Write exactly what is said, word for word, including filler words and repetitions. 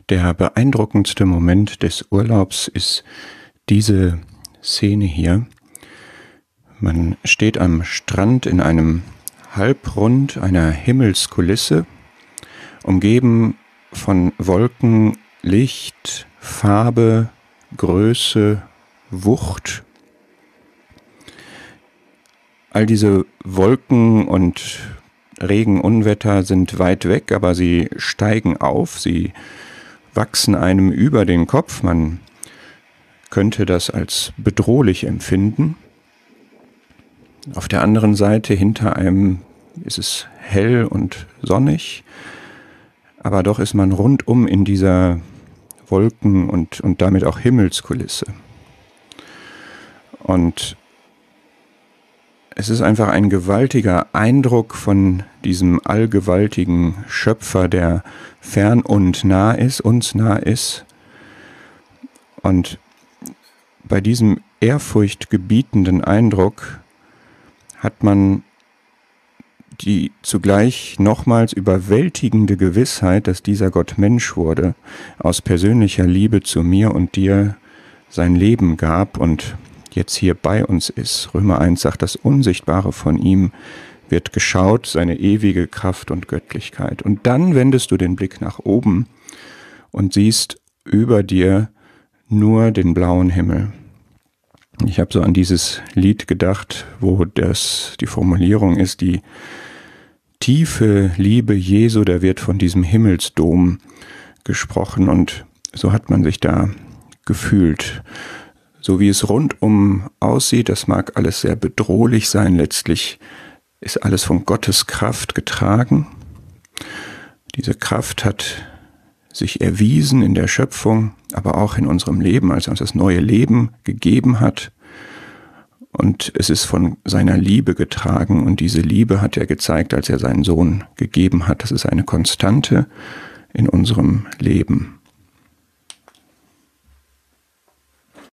Der beeindruckendste Moment des Urlaubs ist diese Szene hier. Man steht am Strand in einem Halbrund einer Himmelskulisse, umgeben von Wolken, Licht, Farbe, Größe, Wucht. All diese Wolken und Regen, Unwetter sind weit weg, aber sie steigen auf, sie wachsen einem über den Kopf. Man könnte das als bedrohlich empfinden. Auf der anderen Seite, hinter einem, ist es hell und sonnig, aber doch ist man rundum in dieser Wolken- und, und damit auch Himmelskulisse. Und es ist einfach ein gewaltiger Eindruck von diesem allgewaltigen Schöpfer, der fern und nah ist, uns nah ist. Und bei diesem ehrfurchtgebietenden Eindruck hat man die zugleich nochmals überwältigende Gewissheit, dass dieser Gott Mensch wurde, aus persönlicher Liebe zu mir und dir sein Leben gab und jetzt hier bei uns ist. Römer eins sagt, das Unsichtbare von ihm wird geschaut, seine ewige Kraft und Göttlichkeit. Und dann wendest du den Blick nach oben und siehst über dir nur den blauen Himmel. Ich habe so an dieses Lied gedacht, wo das die Formulierung ist, die tiefe Liebe Jesu, da wird von diesem Himmelsdom gesprochen und so hat man sich da gefühlt. So wie es rundum aussieht, das mag alles sehr bedrohlich sein, letztlich ist alles von Gottes Kraft getragen. Diese Kraft hat sich erwiesen in der Schöpfung, aber auch in unserem Leben, als er uns das neue Leben gegeben hat. Und es ist von seiner Liebe getragen und diese Liebe hat er gezeigt, als er seinen Sohn gegeben hat. Das ist eine Konstante in unserem Leben.